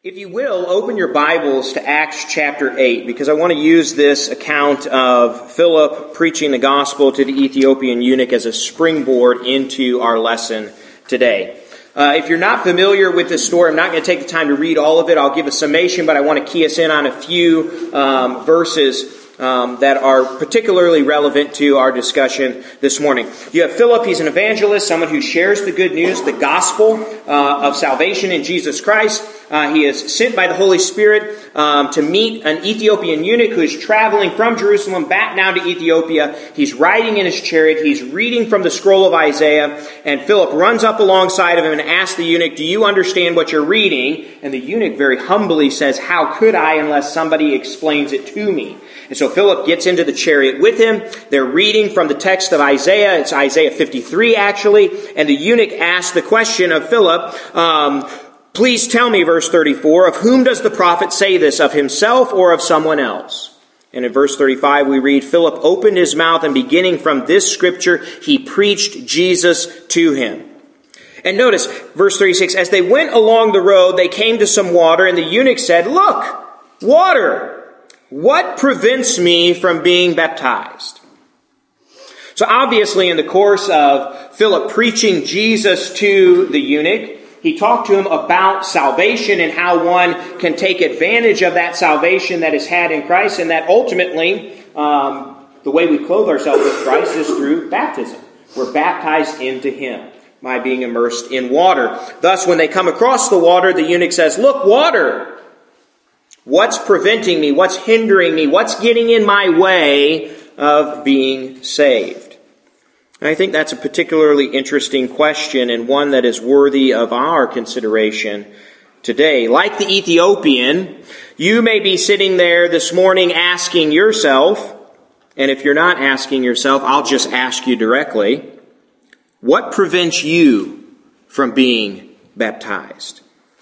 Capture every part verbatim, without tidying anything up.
If you will, open your Bibles to Acts chapter eight, because I want to use this account of Philip preaching the gospel to the Ethiopian eunuch as a springboard into our lesson today. Uh, if you're not familiar with this story, I'm not going to take the time to read all of it. I'll give a summation, but I want to key us in on a few um, verses Um, that are particularly relevant to our discussion this morning. You have Philip. He's an evangelist, someone who shares the good news, the gospel uh, of salvation in Jesus Christ. Uh, he is sent by the Holy Spirit um, to meet an Ethiopian eunuch who is traveling from Jerusalem back now to Ethiopia. He's riding in his chariot. He's reading from the scroll of Isaiah. And Philip runs up alongside of him and asks the eunuch, "Do you understand what you're reading?" And the eunuch very humbly says, "How could I unless somebody explains it to me?" And so Philip gets into the chariot with him. They're reading from the text of Isaiah. It's Isaiah fifty-three, actually. And the eunuch asks the question of Philip, um, "Please tell me," verse thirty-four, "of whom does the prophet say this, of himself or of someone else?" And in verse thirty-five we read, "Philip opened his mouth, and beginning from this scripture, he preached Jesus to him." And notice, verse thirty-six, "As they went along the road, they came to some water, and the eunuch said, 'Look, water! What prevents me from being baptized?'" So obviously in the course of Philip preaching Jesus to the eunuch, he talked to him about salvation and how one can take advantage of that salvation that is had in Christ, and that ultimately um, the way we clothe ourselves with Christ is through baptism. We're baptized into Him by being immersed in water. Thus, when they come across the water, the eunuch says, "Look, water! What's preventing me? What's hindering me? What's getting in my way of being saved?" And I think that's a particularly interesting question, and one that is worthy of our consideration today. Like the Ethiopian, you may be sitting there this morning asking yourself, and if you're not asking yourself, I'll just ask you directly, what prevents you from being baptized?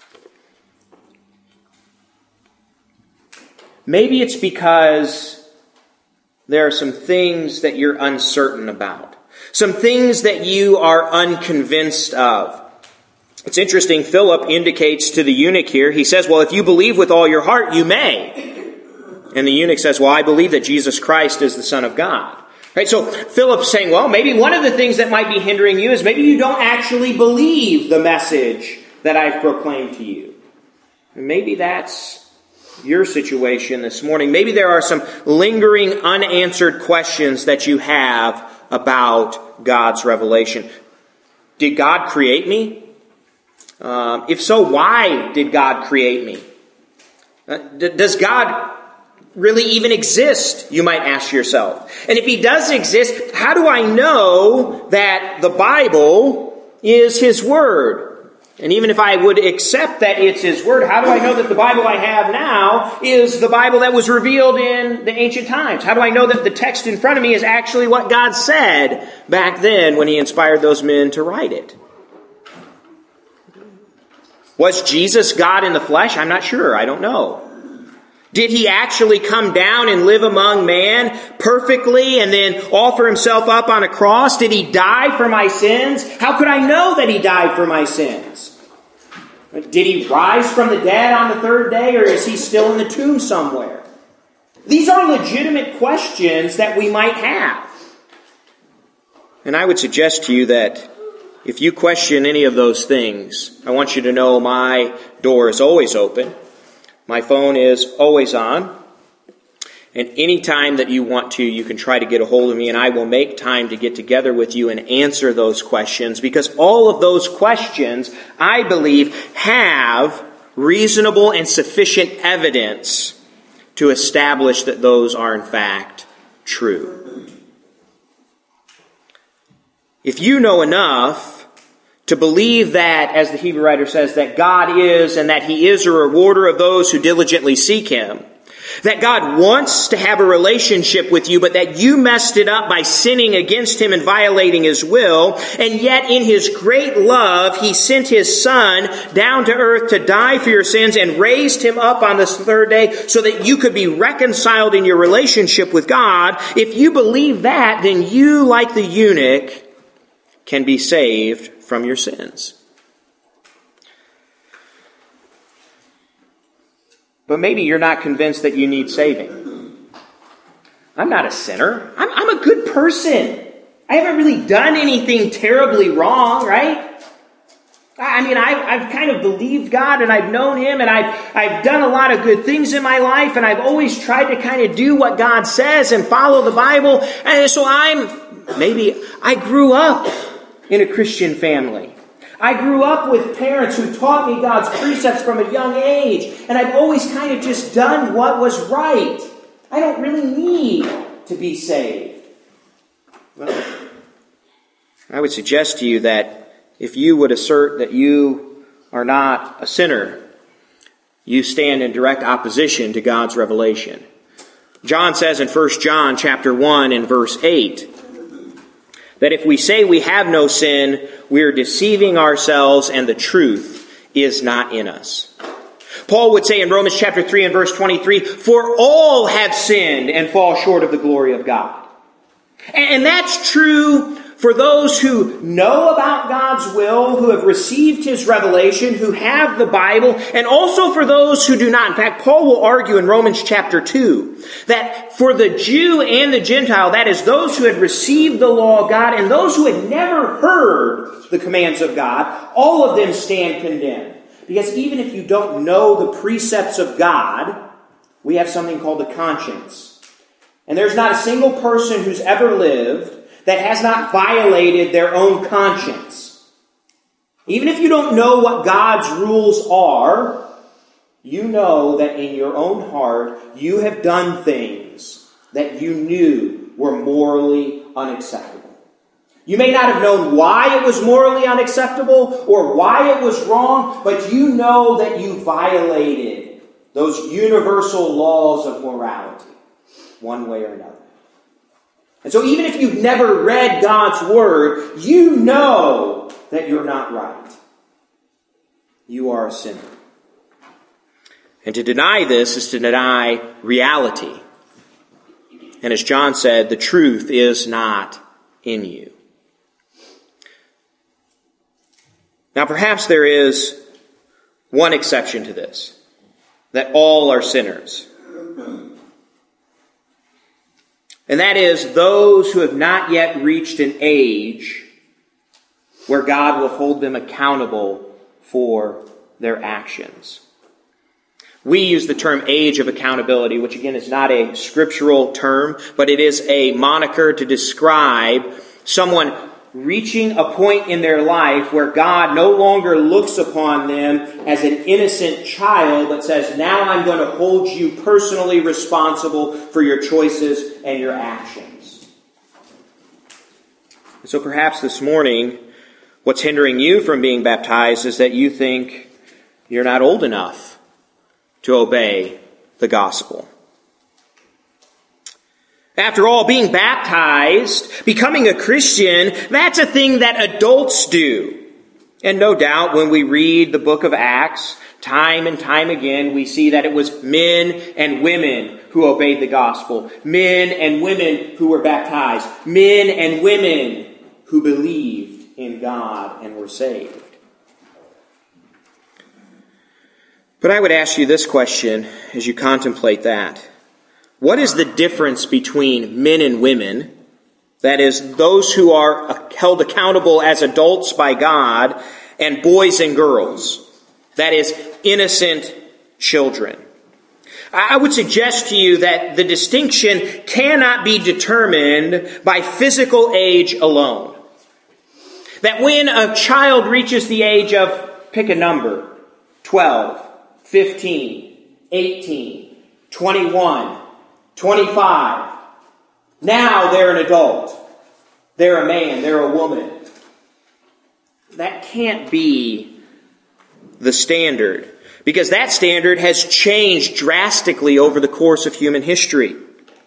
Maybe it's because there are some things that you're uncertain about. Some things that you are unconvinced of. It's interesting, Philip indicates to the eunuch here, he says, "Well, if you believe with all your heart, you may." And the eunuch says, "Well, I believe that Jesus Christ is the Son of God." Right? So Philip's saying, well, maybe one of the things that might be hindering you is maybe you don't actually believe the message that I've proclaimed to you. And maybe that's your situation this morning. Maybe there are some lingering unanswered questions that you have about God's revelation. Did God create me? Um, if so, why did God create me? Uh, d- does God really even exist? You might ask yourself. And if He does exist, how do I know that the Bible is His Word? And even if I would accept that it's His Word, how do I know that the Bible I have now is the Bible that was revealed in the ancient times? How do I know that the text in front of me is actually what God said back then when He inspired those men to write it? Was Jesus God in the flesh? I'm not sure. I don't know. Did He actually come down and live among man perfectly and then offer Himself up on a cross? Did He die for my sins? How could I know that He died for my sins? Did He rise from the dead on the third day, or is He still in the tomb somewhere? These are legitimate questions that we might have. And I would suggest to you that if you question any of those things, I want you to know my door is always open. My phone is always on, and any time that you want to, you can try to get a hold of me, and I will make time to get together with you and answer those questions, because all of those questions, I believe, have reasonable and sufficient evidence to establish that those are in fact true. If you know enough to believe that, as the Hebrew writer says, that God is and that He is a rewarder of those who diligently seek Him, that God wants to have a relationship with you, but that you messed it up by sinning against Him and violating His will, and yet in His great love, He sent His Son down to earth to die for your sins and raised Him up on this third day so that you could be reconciled in your relationship with God. If you believe that, then you, like the eunuch, can be saved from your sins. but maybe you're not convinced that you need saving. I'm not a sinner. I'm, I'm a good person. I haven't really done anything terribly wrong, right? I mean, I've, I've kind of believed God, and I've known Him, and I've, I've done a lot of good things in my life, and I've always tried to kind of do what God says and follow the Bible. And so I'm, maybe I grew up in a Christian family. I grew up with parents who taught me God's precepts from a young age, and I've always kind of just done what was right. I don't really need to be saved. Well, I would suggest to you that if you would assert that you are not a sinner, you stand in direct opposition to God's revelation. John says in First John chapter one and verse eight, that if we say we have no sin, we are deceiving ourselves and the truth is not in us. Paul would say in Romans chapter three and verse twenty-three, for all have sinned and fall short of the glory of God. And that's true for those who know about God's will, who have received His revelation, who have the Bible, and also for those who do not. In fact, Paul will argue in Romans chapter two that for the Jew and the Gentile, that is, those who had received the law of God and those who had never heard the commands of God, all of them stand condemned. Because even if you don't know the precepts of God, we have something called the conscience. And there's not a single person who's ever lived that has not violated their own conscience. Even if you don't know what God's rules are, you know that in your own heart you have done things that you knew were morally unacceptable. You may not have known why it was morally unacceptable or why it was wrong, but you know that you violated those universal laws of morality, one way or another. And so even if you've never read God's Word, you know that you're not right. You are a sinner. And to deny this is to deny reality. And as John said, the truth is not in you. Now perhaps there is one exception to this, that all are sinners. And that is those who have not yet reached an age where God will hold them accountable for their actions. We use the term age of accountability, which again is not a scriptural term, but it is a moniker to describe someone reaching a point in their life where God no longer looks upon them as an innocent child, but says, now I'm going to hold you personally responsible for your choices and your actions. And so perhaps this morning, what's hindering you from being baptized is that you think you're not old enough to obey the gospel. After all, being baptized, becoming a Christian, that's a thing that adults do. And no doubt when we read the book of Acts, time and time again, we see that it was men and women who obeyed the gospel. Men and women who were baptized. Men and women who believed in God and were saved. But I would ask you this question as you contemplate that. What is the difference between men and women, that is, those who are held accountable as adults by God, and boys and girls, that is, innocent children? I would suggest to you that the distinction cannot be determined by physical age alone. That when a child reaches the age of, pick a number, twelve, fifteen, eighteen, twenty-one, twenty-five. Now they're an adult. They're a man. They're a woman. That can't be the standard, because that standard has changed drastically over the course of human history.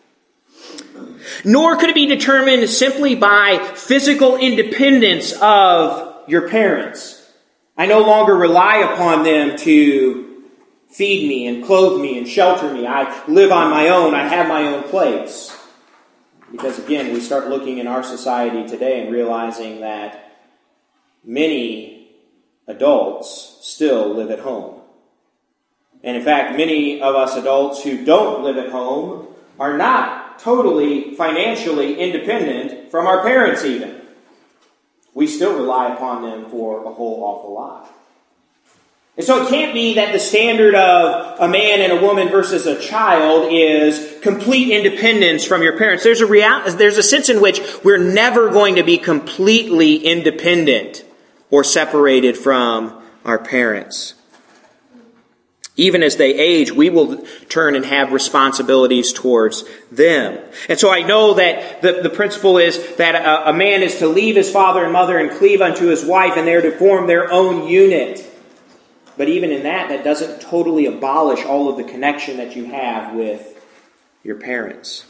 Nor could it be determined simply by physical independence of your parents. I no longer rely upon them to feed me and clothe me and shelter me. I live on my own. I have my own place. Because again, we start looking in our society today and realizing that many adults still live at home. And in fact, many of us adults who don't live at home are not totally financially independent from our parents even. We still rely upon them for a whole awful lot. And so it can't be that the standard of a man and a woman versus a child is complete independence from your parents. There's a real, there's a sense in which we're never going to be completely independent or separated from our parents. Even as they age, we will turn and have responsibilities towards them. And so I know that the, the principle is that a, a man is to leave his father and mother and cleave unto his wife, and they're to form their own unit. But even in that, that doesn't totally abolish all of the connection that you have with your parents.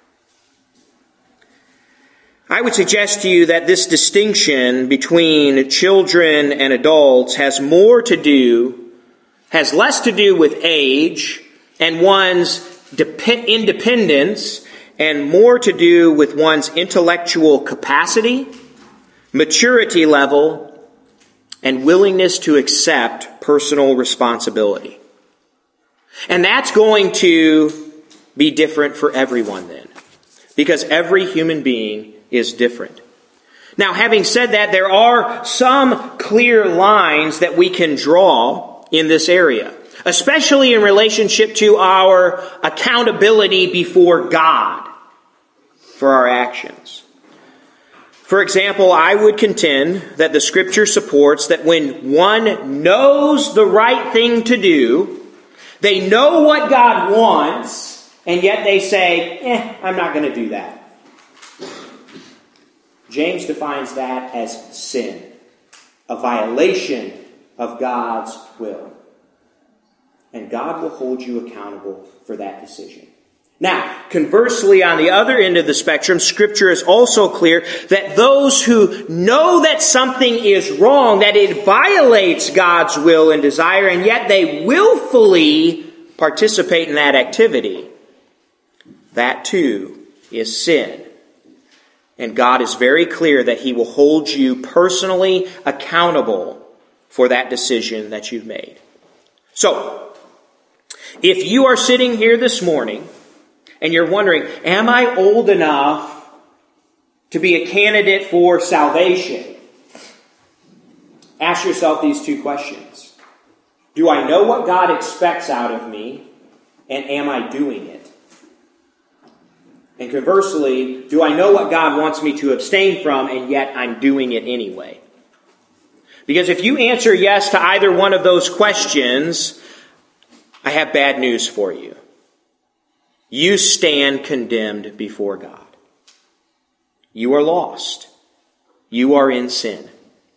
I would suggest to you that this distinction between children and adults has more to do, has less to do with age and one's dep- independence, and more to do with one's intellectual capacity, maturity level, and willingness to accept personal responsibility. And that's going to be different for everyone then, because every human being is different. Now, having said that, there are some clear lines that we can draw in this area, especially in relationship to our accountability before God for our actions. For example, I would contend that the Scripture supports that when one knows the right thing to do, they know what God wants, and yet they say, eh, I'm not going to do that. James defines that as sin, a violation of God's will. And God will hold you accountable for that decision. Now, conversely, on the other end of the spectrum, Scripture is also clear that those who know that something is wrong, that it violates God's will and desire, and yet they willfully participate in that activity, that too is sin. And God is very clear that He will hold you personally accountable for that decision that you've made. So, if you are sitting here this morning and you're wondering, am I old enough to be a candidate for salvation? Ask yourself these two questions. Do I know what God expects out of me, and am I doing it? And conversely, do I know what God wants me to abstain from, and yet I'm doing it anyway? Because if you answer yes to either one of those questions, I have bad news for you. You stand condemned before God. You are lost. You are in sin.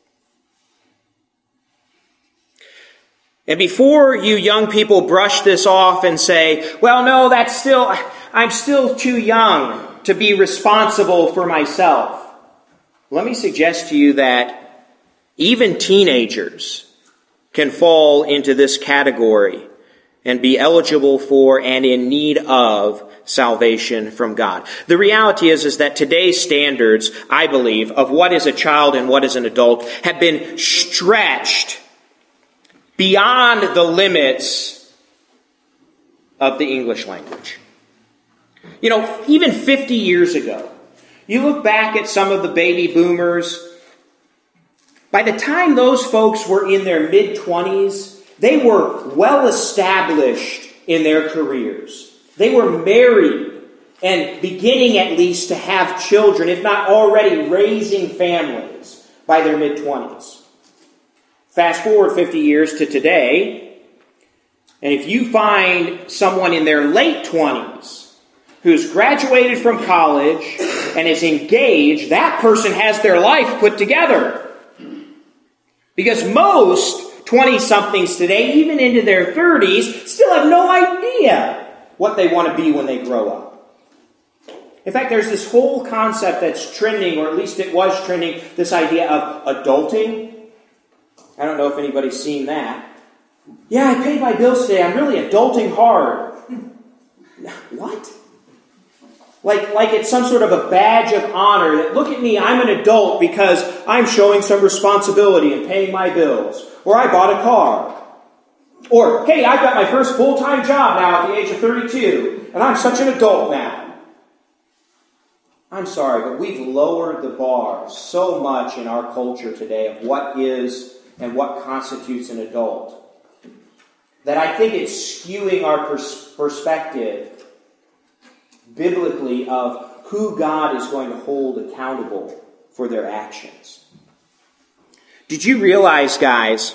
And before you young people brush this off and say, well, no, that's still, I'm still too young to be responsible for myself. Let me suggest to you that even teenagers can fall into this category and be eligible for and in need of salvation from God. The reality is, is that today's standards, I believe, of what is a child and what is an adult have been stretched beyond the limits of the English language. You know, even fifty years ago, you look back at some of the baby boomers, by the time those folks were in their mid-twenties, they were well established in their careers. They were married and beginning at least to have children, if not already raising families by their mid-twenties. Fast forward fifty years to today, and if you find someone in their late twenties who's graduated from college and is engaged, that person has their life put together. Because most twenty-somethings today, even into their thirties, still have no idea what they want to be when they grow up. In fact, there's this whole concept that's trending, or at least it was trending, this idea of adulting. I don't know if anybody's seen that. Yeah, I paid my bills today. I'm really adulting hard. What? Like, like it's some sort of a badge of honor that, look at me, I'm an adult because I'm showing some responsibility in paying my bills. Or I bought a car. Or, hey, I've got my first full-time job now at the age of thirty-two, and I'm such an adult now. I'm sorry, but we've lowered the bar so much in our culture today of what is and what constitutes an adult, that I think it's skewing our pers- perspective biblically of who God is going to hold accountable for their actions. Did you realize, guys,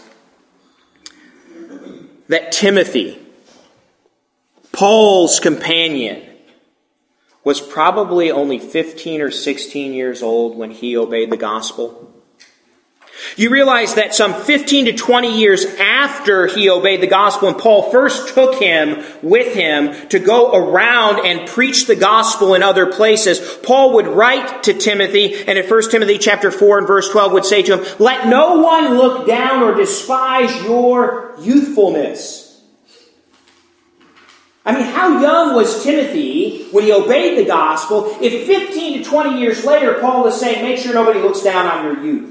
that Timothy, Paul's companion, was probably only fifteen or sixteen years old when he obeyed the gospel? You realize that some fifteen to twenty years after he obeyed the gospel, and Paul first took him with him to go around and preach the gospel in other places, Paul would write to Timothy, and in First Timothy chapter four and verse twelve would say to him, "Let no one look down or despise your youthfulness." I mean, how young was Timothy when he obeyed the gospel if fifteen to twenty years later Paul is saying, make sure nobody looks down on your youth?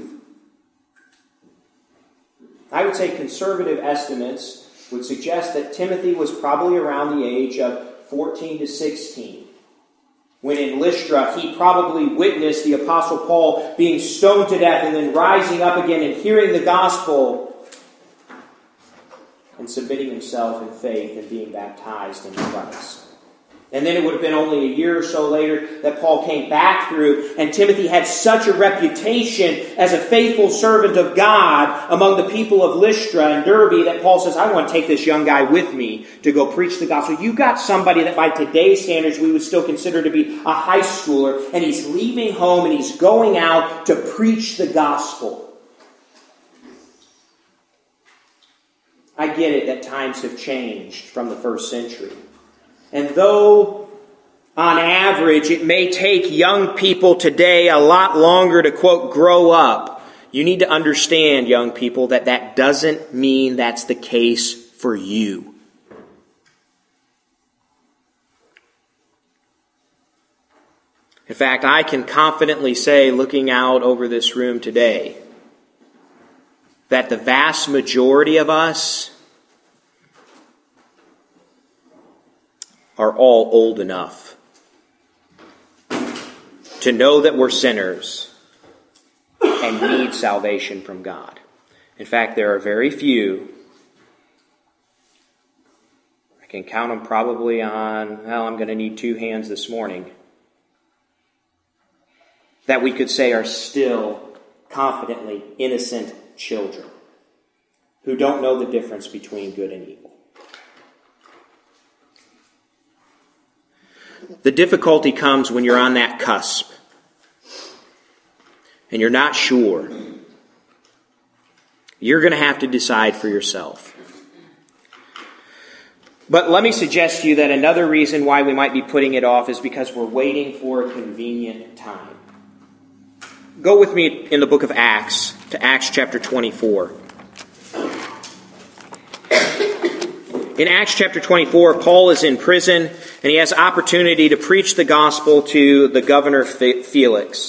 I would say conservative estimates would suggest that Timothy was probably around the age of fourteen to sixteen. When in Lystra, he probably witnessed the Apostle Paul being stoned to death and then rising up again and hearing the gospel and submitting himself in faith and being baptized in Christ. And then it would have been only a year or so later that Paul came back through, and Timothy had such a reputation as a faithful servant of God among the people of Lystra and Derbe that Paul says, I want to take this young guy with me to go preach the gospel. You've got somebody that by today's standards we would still consider to be a high schooler, and he's leaving home and he's going out to preach the gospel. I get it that times have changed from the first century. And though, on average, it may take young people today a lot longer to, quote, grow up, you need to understand, young people, that that doesn't mean that's the case for you. In fact, I can confidently say, looking out over this room today, that the vast majority of us are all old enough to know that we're sinners and need salvation from God. In fact, there are very few, I can count them probably on, well, I'm going to need two hands this morning, that we could say are still confidently innocent children who don't know the difference between good and evil. The difficulty comes when you're on that cusp and you're not sure. You're going to have to decide for yourself. But let me suggest to you that another reason why we might be putting it off is because we're waiting for a convenient time. Go with me in the book of Acts to Acts chapter twenty-four. In Acts chapter twenty-four, Paul is in prison, and he has opportunity to preach the gospel to the governor Felix.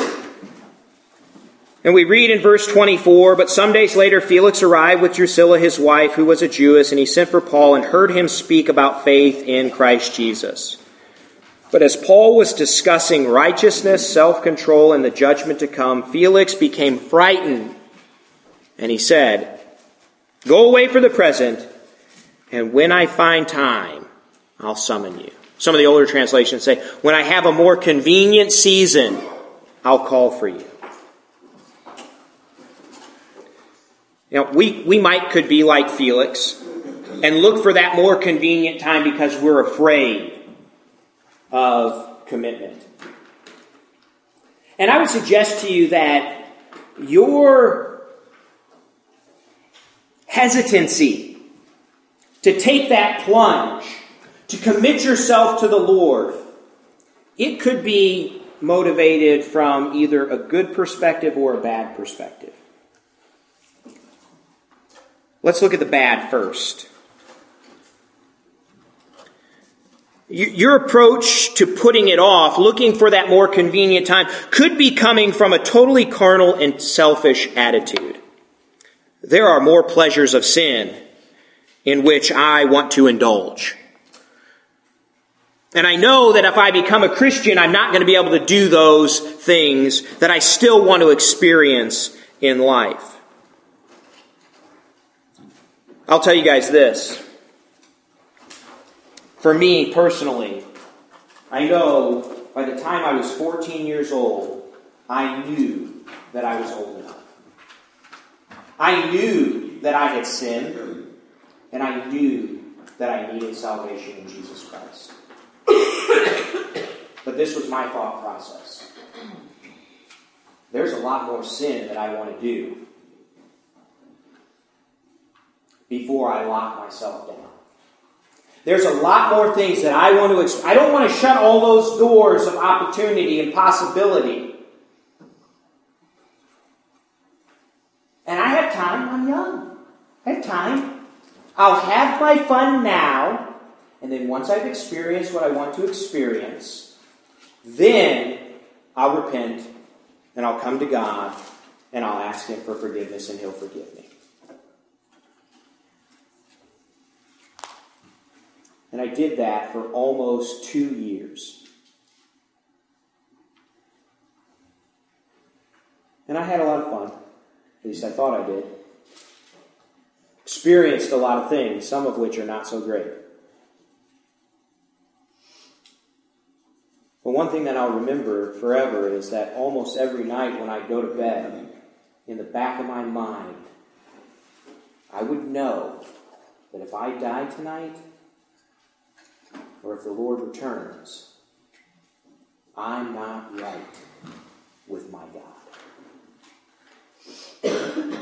And we read in verse twenty-four, "But some days later Felix arrived with Drusilla his wife, who was a Jewess, and he sent for Paul and heard him speak about faith in Christ Jesus. But as Paul was discussing righteousness, self-control, and the judgment to come, Felix became frightened, and he said, 'Go away for the present, and when I find time, I'll summon you.'" Some of the older translations say, "When I have a more convenient season, I'll call for you." You know, we, we might could be like Felix and look for that more convenient time because we're afraid of commitment. And I would suggest to you that your hesitancy to take that plunge, to commit yourself to the Lord, it could be motivated from either a good perspective or a bad perspective. Let's look at the bad first. Your approach to putting it off, looking for that more convenient time, could be coming from a totally carnal and selfish attitude. There are more pleasures of sin in which I want to indulge. And I know that if I become a Christian, I'm not going to be able to do those things that I still want to experience in life. I'll tell you guys this. For me personally, I know by the time I was fourteen years old, I knew that I was old enough. I knew that I had sinned, and I knew that I needed salvation in Jesus Christ. But this was my thought process. There's a lot more sin that I want to do before I lock myself down. There's a lot more things that I want to exp- I don't want to shut all those doors of opportunity and possibility. And I have time. I'm young. I have time. I'll have my fun now. And then once I've experienced what I want to experience, then I'll repent and I'll come to God and I'll ask Him for forgiveness and He'll forgive me. And I did that for almost two years. And I had a lot of fun. At least I thought I did. Experienced a lot of things, some of which are not so great. But one thing that I'll remember forever is that almost every night when I go to bed, in the back of my mind, I would know that if I die tonight, or if the Lord returns, I'm not right with my God.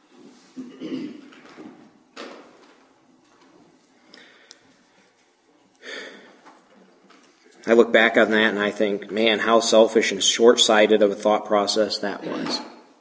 I look back on that and I think, man, how selfish and short-sighted of a thought process that was.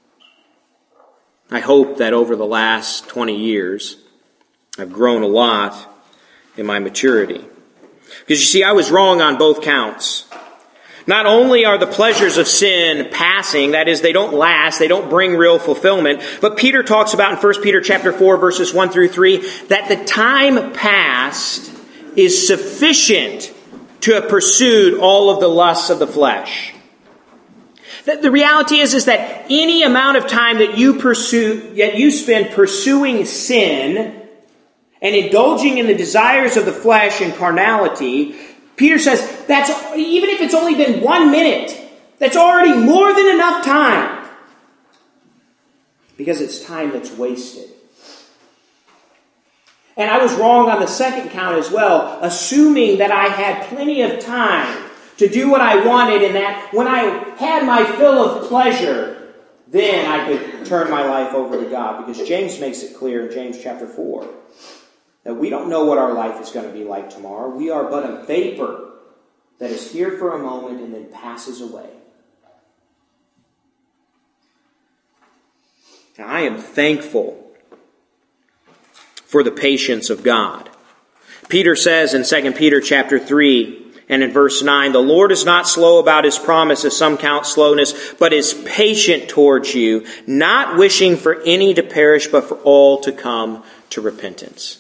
I hope that over the last twenty years, I've grown a lot in my maturity. Because you see, I was wrong on both counts. Not only are the pleasures of sin passing, that is, they don't last, they don't bring real fulfillment, but Peter talks about in First Peter chapter four, verses one through three, that the time past is sufficient to have pursued all of the lusts of the flesh. The, the reality is, is that any amount of time that you pursue, yet you spend pursuing sin and indulging in the desires of the flesh and carnality, Peter says that's even if it's only been one minute, that's already more than enough time. Because it's time that's wasted. And I was wrong on the second count as well, assuming that I had plenty of time to do what I wanted, and that when I had my fill of pleasure, then I could turn my life over to God. Because James makes it clear in James chapter four that we don't know what our life is going to be like tomorrow. We are but a vapor that is here for a moment and then passes away. Now, I am thankful for the patience of God. Peter says in Second Peter chapter three and in verse nine, the Lord is not slow about His promise, as some count slowness, but is patient towards you, not wishing for any to perish, but for all to come to repentance.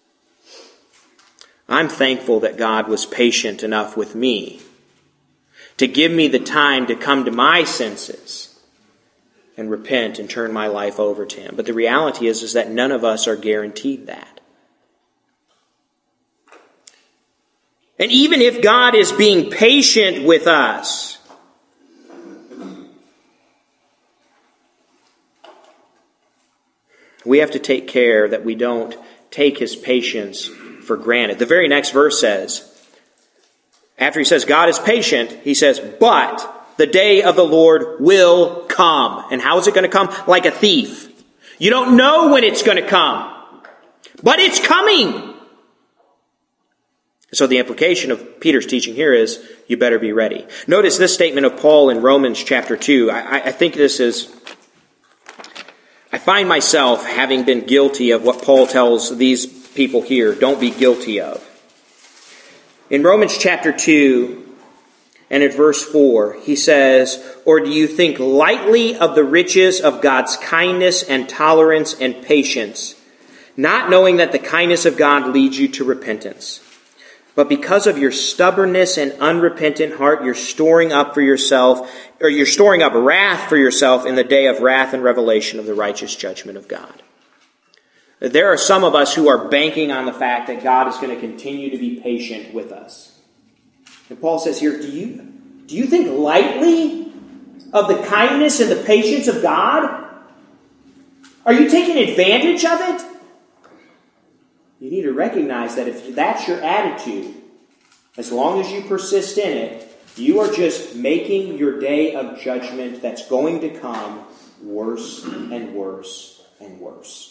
I'm thankful that God was patient enough with me to give me the time to come to my senses and repent and turn my life over to Him. But the reality is, is that none of us are guaranteed that. And even if God is being patient with us, we have to take care that we don't take His patience for granted. The very next verse says, after he says God is patient, he says, but the day of the Lord will come. And how is it going to come? Like a thief. You don't know when it's going to come, but it's coming. So the implication of Peter's teaching here is, you better be ready. Notice this statement of Paul in Romans chapter two. I, I think this is, I find myself having been guilty of what Paul tells these people here, don't be guilty of. In Romans chapter two and in verse four, he says, or do you think lightly of the riches of God's kindness and tolerance and patience, not knowing that the kindness of God leads you to repentance. But because of your stubbornness and unrepentant heart, you're storing up for yourself, or you're storing up wrath for yourself in the day of wrath and revelation of the righteous judgment of God. There are some of us who are banking on the fact that God is going to continue to be patient with us. And Paul says here, do you, do you think lightly of the kindness and the patience of God? Are you taking advantage of it? You need to recognize that if that's your attitude, as long as you persist in it, you are just making your day of judgment that's going to come worse and worse and worse.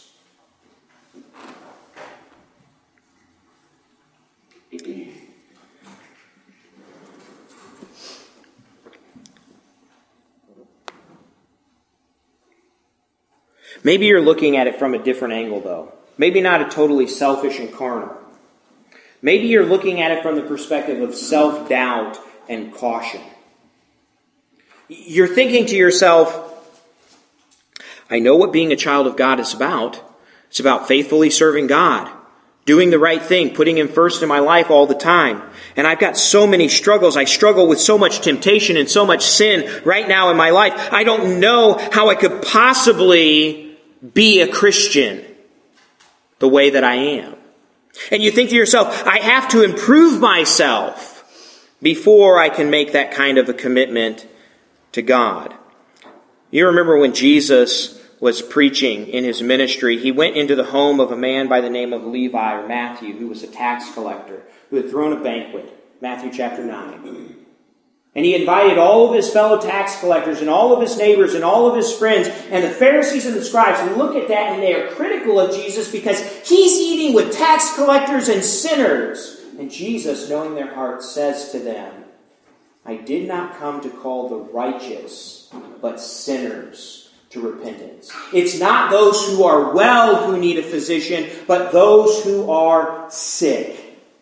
Maybe you're looking at it from a different angle, though. Maybe not a totally selfish and carnal. Maybe you're looking at it from the perspective of self-doubt and caution. You're thinking to yourself, I know what being a child of God is about. It's about faithfully serving God, doing the right thing, putting Him first in my life all the time. And I've got so many struggles. I struggle with so much temptation and so much sin right now in my life. I don't know how I could possibly be a Christian the way that I am. And you think to yourself, I have to improve myself before I can make that kind of a commitment to God. You remember when Jesus was preaching in His ministry, He went into the home of a man by the name of Levi or Matthew, who was a tax collector, who had thrown a banquet. Matthew chapter nine. And he invited all of his fellow tax collectors and all of his neighbors and all of his friends and the Pharisees and the scribes. And look at that, and they are critical of Jesus because He's eating with tax collectors and sinners. And Jesus, knowing their hearts, says to them, I did not come to call the righteous, but sinners to repentance. It's not those who are well who need a physician, but those who are sick.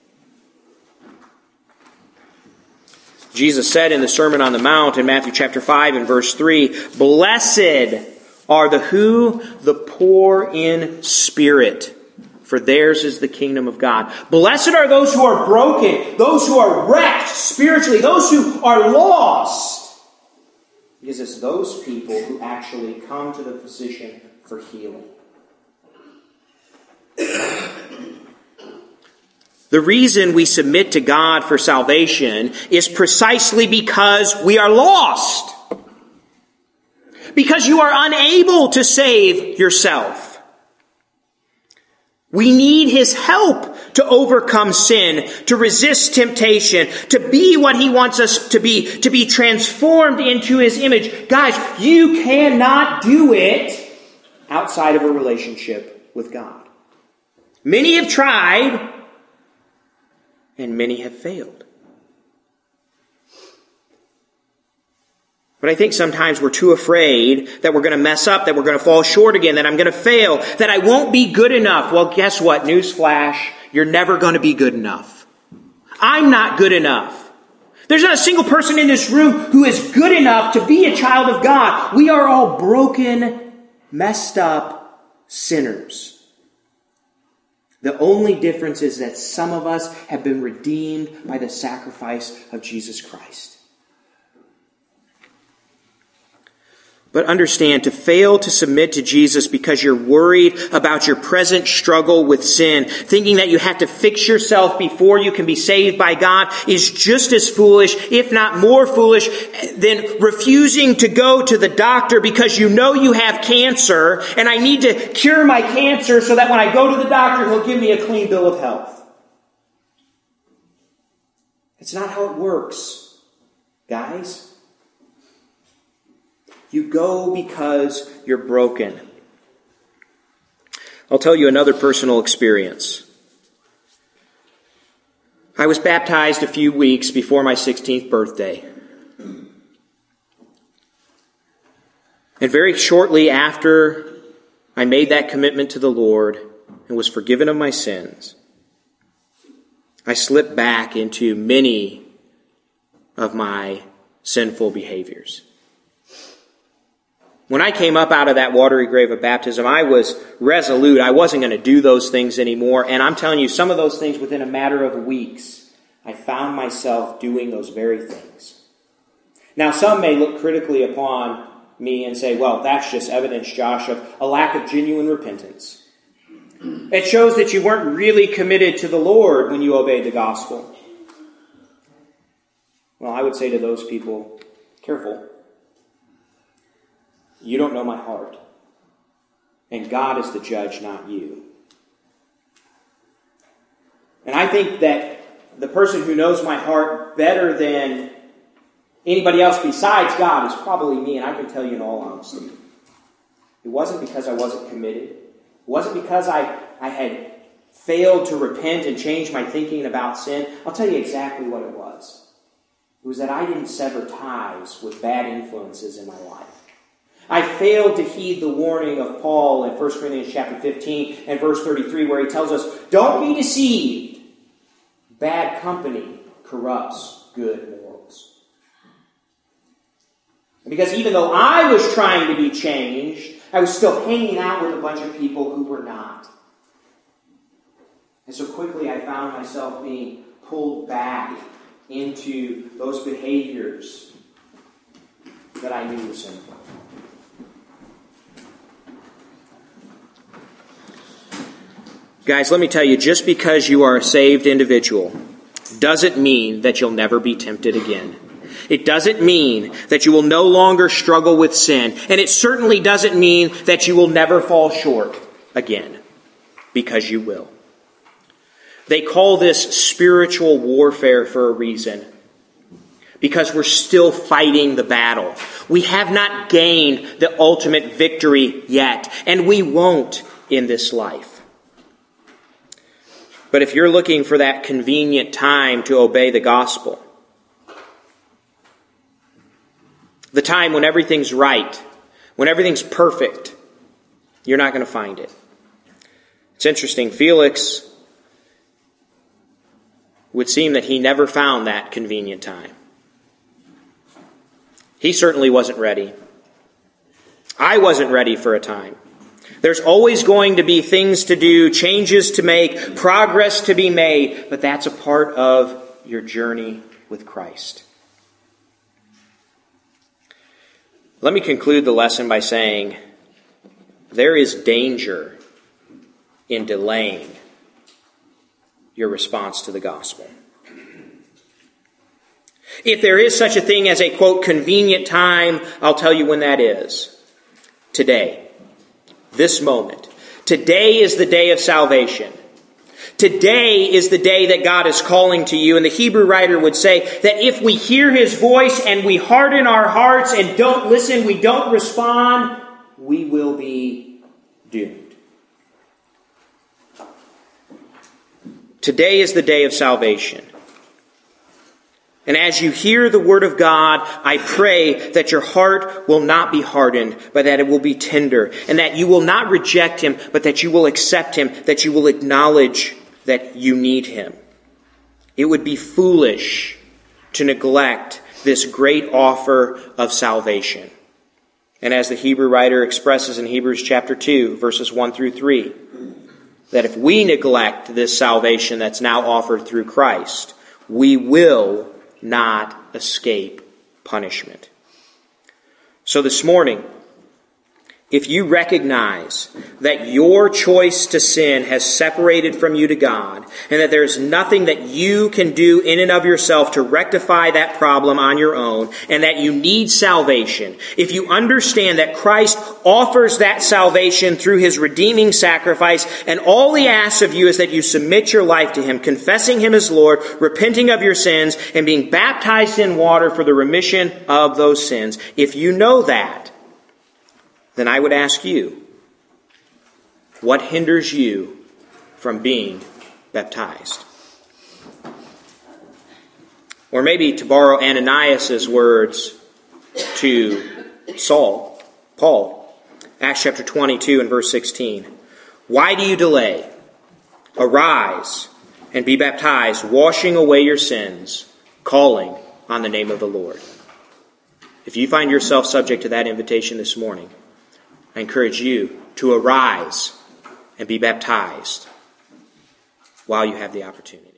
Jesus said in the Sermon on the Mount in Matthew chapter five and verse three, Blessed are the who? The poor in spirit, for theirs is the kingdom of God. Blessed are those who are broken, those who are wrecked spiritually, those who are lost. Because it's those people who actually come to the physician for healing. The reason we submit to God for salvation is precisely because we are lost. Because you are unable to save yourself. We need His help to overcome sin, to resist temptation, to be what He wants us to be, to be transformed into His image. Guys, you cannot do it outside of a relationship with God. Many have tried, and many have failed. But I think sometimes we're too afraid that we're going to mess up, that we're going to fall short again, that I'm going to fail, that I won't be good enough. Well, guess what? Newsflash, you're never going to be good enough. I'm not good enough. There's not a single person in this room who is good enough to be a child of God. We are all broken, messed up sinners. The only difference is that some of us have been redeemed by the sacrifice of Jesus Christ. But understand, to fail to submit to Jesus because you're worried about your present struggle with sin, thinking that you have to fix yourself before you can be saved by God, is just as foolish, if not more foolish, than refusing to go to the doctor because you know you have cancer, and I need to cure my cancer so that when I go to the doctor, he'll give me a clean bill of health. It's not how it works, guys. You go because you're broken. I'll tell you another personal experience. I was baptized a few weeks before my sixteenth birthday. And very shortly after I made that commitment to the Lord and was forgiven of my sins, I slipped back into many of my sinful behaviors. When I came up out of that watery grave of baptism, I was resolute. I wasn't going to do those things anymore. And I'm telling you, some of those things within a matter of weeks, I found myself doing those very things. Now, some may look critically upon me and say, well, that's just evidence, Josh, of a lack of genuine repentance. It shows that you weren't really committed to the Lord when you obeyed the gospel. Well, I would say to those people, careful. You don't know my heart. And God is the judge, not you. And I think that the person who knows my heart better than anybody else besides God is probably me, and I can tell you in all honesty. It wasn't because I wasn't committed. It wasn't because I, I had failed to repent and change my thinking about sin. I'll tell you exactly what it was. It was that I didn't sever ties with bad influences in my life. I failed to heed the warning of Paul in First Corinthians chapter fifteen and verse thirty-three, where he tells us, don't be deceived. Bad company corrupts good morals. Because even though I was trying to be changed, I was still hanging out with a bunch of people who were not. And so quickly I found myself being pulled back into those behaviors that I knew were sinful. Guys, let me tell you, just because you are a saved individual doesn't mean that you'll never be tempted again. It doesn't mean that you will no longer struggle with sin. And it certainly doesn't mean that you will never fall short again, because you will. They call this spiritual warfare for a reason, because we're still fighting the battle. We have not gained the ultimate victory yet, and we won't in this life. But if you're looking for that convenient time to obey the gospel, the time when everything's right, when everything's perfect, you're not going to find it. It's interesting. Felix would seem that he never found that convenient time. He certainly wasn't ready. I wasn't ready for a time. There's always going to be things to do, changes to make, progress to be made, but that's a part of your journey with Christ. Let me conclude the lesson by saying there is danger in delaying your response to the gospel. If there is such a thing as a, quote, convenient time, I'll tell you when that is. Today. This moment. Today is the day of salvation. Today is the day that God is calling to you. And the Hebrew writer would say that if we hear His voice and we harden our hearts and don't listen, we don't respond, we will be doomed. Today is the day of salvation. And as you hear the word of God, I pray that your heart will not be hardened, but that it will be tender, and that you will not reject Him, but that you will accept Him, that you will acknowledge that you need Him. It would be foolish to neglect this great offer of salvation. And as the Hebrew writer expresses in Hebrews chapter two, verses one through three, that if we neglect this salvation that's now offered through Christ, we will not escape punishment. So this morning, if you recognize that your choice to sin has separated from you to God, and that there's nothing that you can do in and of yourself to rectify that problem on your own, and that you need salvation, if you understand that Christ offers that salvation through His redeeming sacrifice, and all He asks of you is that you submit your life to Him, confessing Him as Lord, repenting of your sins, and being baptized in water for the remission of those sins, if you know that, then I would ask you, what hinders you from being baptized? Or maybe to borrow Ananias' words to Saul, Paul, Acts chapter twenty-two and verse sixteen. Why do you delay? Arise and be baptized, washing away your sins, calling on the name of the Lord. If you find yourself subject to that invitation this morning, I encourage you to arise and be baptized while you have the opportunity.